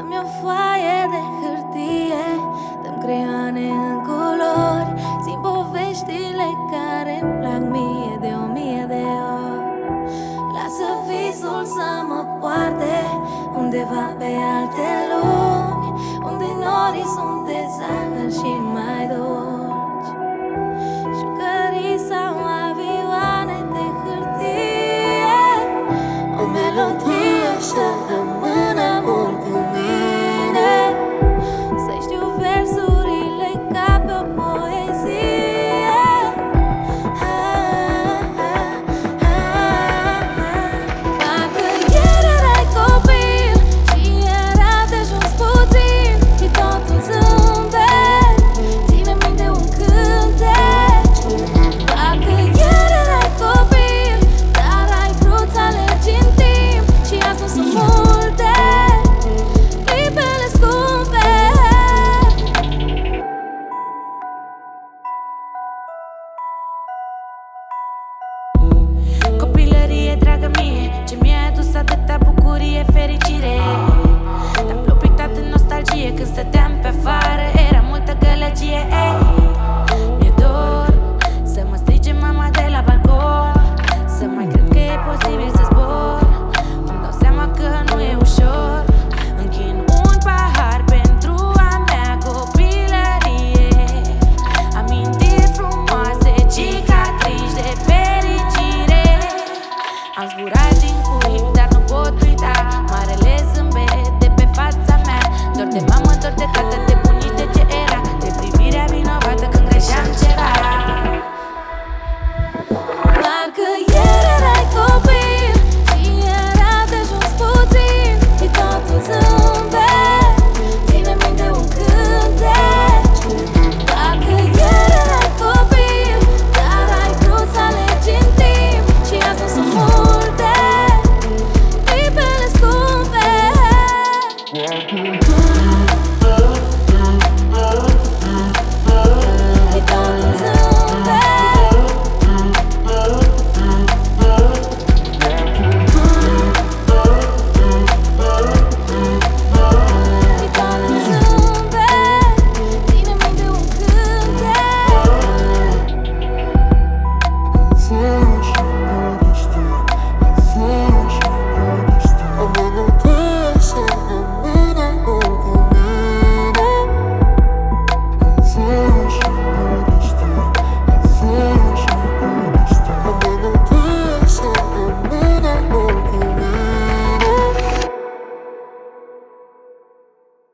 Dă-mi o foaie de hârtie, dă-mi creioane în culori, țin poveștile care-mi plac mie de 1000 de ori. Lasă visul să mă poarte undeva pe alte lumi, unde norii sunt de zahăr și mai dolci, jucării sau avioane de hârtie, o melodie să rămână mult cu mine, să știu versurile ca pe o poezie. Parcă ieri erai copil și era de ajuns puțin și totul zâmbet, ține minte un cântec. Parcă ieri erai copil, dar ai vrut să alergi în timp și azi nu sunt multe clipele scumpe. Copilărie dragă mie, ce mi-ai adus atâta bucurie, fericire. Tablu pictat în nostalgie, când stăteam pe afară era multă gălăgie. Mi-e dor să mă strige mama de la balcon, să mai cred că e posibil să zbor. Îmi dau seama că nu e ușor. Închin un pahar pentru a mea copilărie, amintiri frumoase, cicatrici de fericire. Am zburat